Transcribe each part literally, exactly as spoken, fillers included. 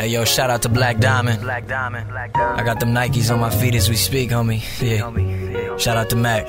Hey yo, shout out to Black Diamond. I got them Nikes on my feet as we speak, homie. Yeah. Shout out to Mac.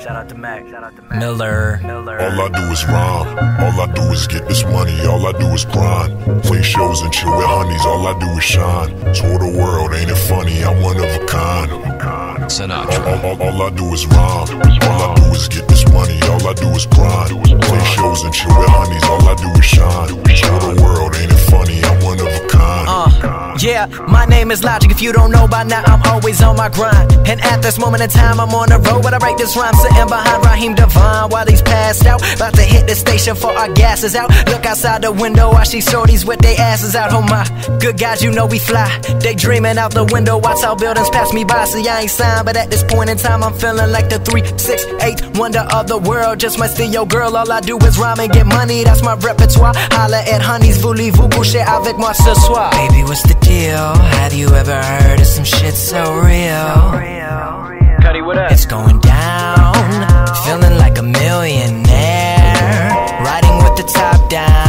Miller. All I do is rhyme. All I do is get this money. All I do is grind. Play shows and chill with honeys. All I do is shine. Tour the world, ain't it funny? I'm one of a kind. Sinatra. All, all, all I do is rhyme. All I do is get this money. All I do is grind. Play shows and chill with honeys. All I do is shine. Tour the world, ain't it funny? I'm one of a kind. Uh, yeah, my name is Logic. If you don't know by now, I'm always on my grind. And at this moment in time, I'm on the road. But I write this rhyme sitting behind Raheem Devine while he's passed out. About to hit the station for our gas is out. Look outside the window, I see shorties with their asses out. Oh my, good guys, you know we fly. They dreaming out the window, watch how buildings pass me by. See, I ain't signed, but at this point in time, I'm feeling like the three six eight wonder of the world. Just my steal girl, all I do is rhyme and get money. That's my repertoire. Holla at honeys, voulez-vous coucher avec moi ce soir? Baby, what's the deal? Have you ever heard of some shit so real? Cuddy, what up? It's going down, feeling like a millionaire, riding with the top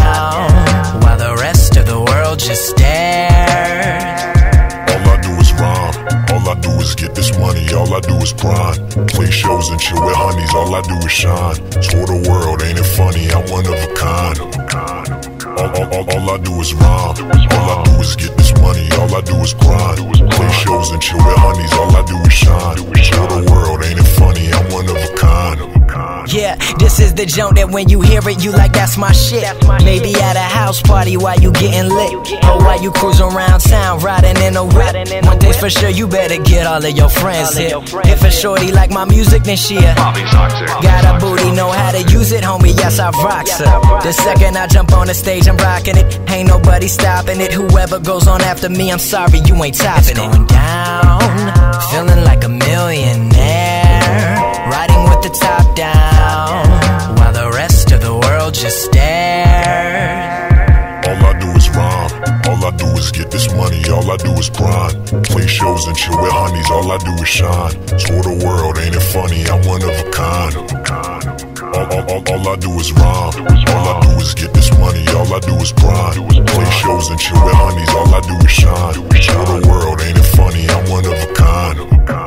down, while the rest of the world just stares. All I do is rhyme. All I do is get this money. All I do is grind. Play shows and chill with honeys. All I do is shine. Tour the world, ain't it funny? I'm one of a kind. All, all, all, all I do is rhyme. All I do is get this money. All I do is grind. Play shows and chill with honeys. All I do is shine. Tour the world, ain't it funny? I'm one of a kind. Yeah, this is the joint that when you hear it, you like, that's my shit. Maybe at a house party while you getting lit, or while you cruising around town riding in a whip. One thing's for sure, you better get all of your friends hit. If a shorty like my music, then she a got a booty, know how to use it, homie, yes I rock her. The second I jump on the stage, I'm rocking it. Ain't nobody stopping it. Whoever goes on after me, I'm sorry, you ain't topping it. It's going down, feeling like a millionaire, riding with the top down, while the rest of the world just stares. All I do is rhyme. All I do is get this money. All I do is grind. Play shows and chill with honeys. All I do is shine. Tour the world, ain't it funny? I'm one of a kind. All, all, all, all I do is rhyme. All I do is get this money. All I do is grind. Play shows and chill with honeys. All I do is shine. Tour the world, ain't it funny? I'm one of a kind.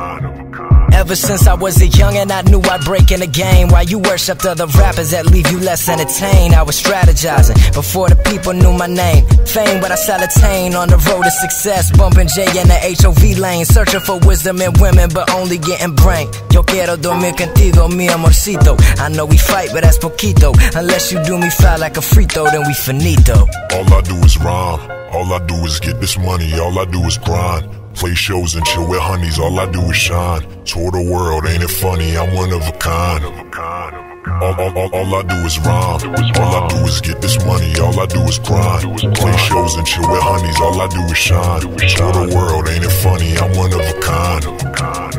Ever since I was a youngin', I knew I'd break in the game. While you worshipped other rappers that leave you less entertained, I was strategizing before the people knew my name. Fame, but I solitaine on the road to success, bumping J in the H O V lane, searching for wisdom in women, but only getting brain. Yo quiero dormir contigo, mi amorcito. I know we fight, but that's poquito. Unless you do me foul like a free throw, then we finito. All I do is rhyme. All I do is get this money. All I do is grind. Play shows and chill with honeys. All I do is shine. Tour the world, ain't it funny? I'm one of a kind. All, all, all, all I do is rhyme. All I do is get this money. All I do is grind. Play shows and chill with honeys. All I do is shine. Tour the world, ain't it funny? I'm one of a kind.